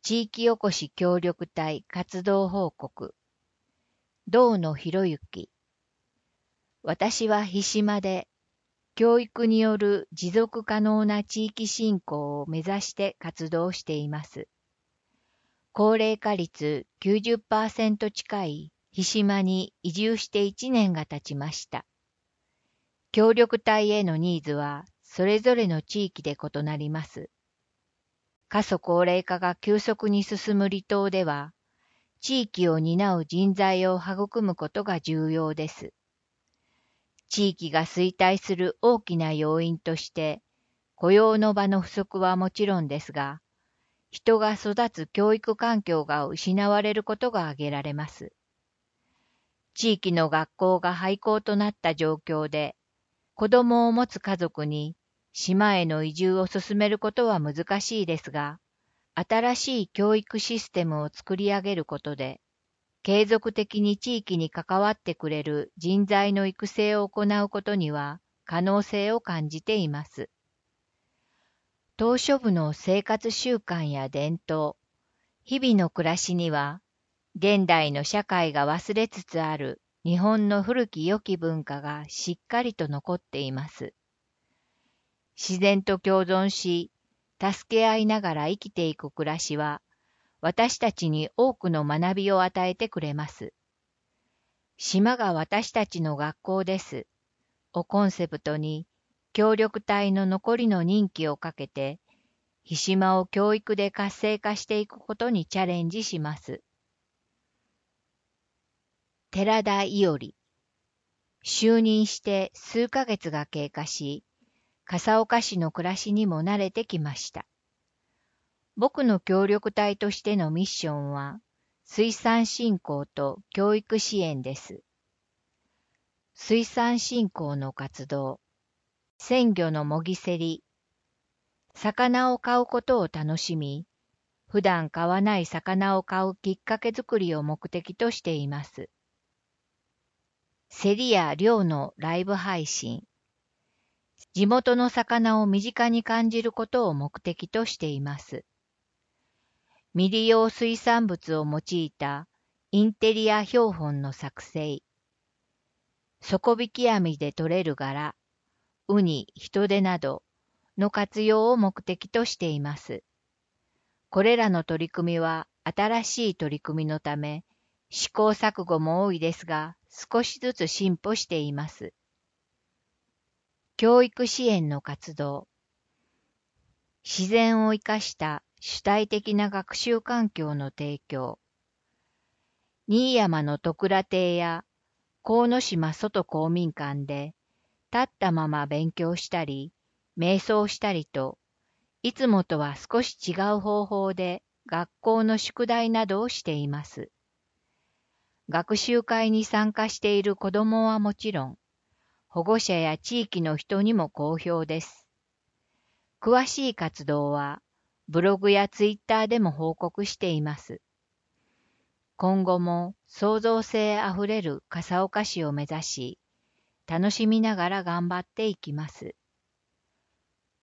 地域おこし協力隊活動報告。道野博之。私は日島で、教育による持続可能な地域振興を目指して活動しています。高齢化率 90% 近い日島に移住して1年が経ちました。協力隊へのニーズはそれぞれの地域で異なります。過疎高齢化が急速に進む離島では、地域を担う人材を育むことが重要です。地域が衰退する大きな要因として、雇用の場の不足はもちろんですが、人が育つ教育環境が失われることが挙げられます。地域の学校が廃校となった状況で、子供を持つ家族に島への移住を進めることは難しいですが、新しい教育システムを作り上げることで、継続的に地域に関わってくれる人材の育成を行うことには可能性を感じています。島嶼部の生活習慣や伝統、日々の暮らしには、現代の社会が忘れつつある日本の古き良き文化がしっかりと残っています。自然と共存し、助け合いながら生きていく暮らしは、私たちに多くの学びを与えてくれます。島が私たちの学校です。をコンセプトに、協力隊の残りの任期をかけて、日島を教育で活性化していくことにチャレンジします。寺田伊織。就任して数ヶ月が経過し、笠岡市の暮らしにも慣れてきました。僕の協力隊としてのミッションは、水産振興と教育支援です。水産振興の活動、鮮魚のもぎ競り、魚を買うことを楽しみ、普段買わない魚を買うきっかけ作りを目的としています。競りや漁のライブ配信、地元の魚を身近に感じることを目的としています。未利用水産物を用いたインテリア標本の作成、底引き網で取れる柄、ウニ、ヒトデなどの活用を目的としています。これらの取り組みは新しい取り組みのため、試行錯誤も多いですが、少しずつ進歩しています。教育支援の活動。自然を生かした主体的な学習環境の提供。新山の戸倉邸や鴻島外公民館で立ったまま勉強したり、瞑想したりと、いつもとは少し違う方法で学校の宿題などをしています。学習会に参加している子どもはもちろん、保護者や地域の人にも好評です。詳しい活動は、ブログやツイッターでも報告しています。今後も創造性あふれる笠岡市を目指し、楽しみながら頑張っていきます。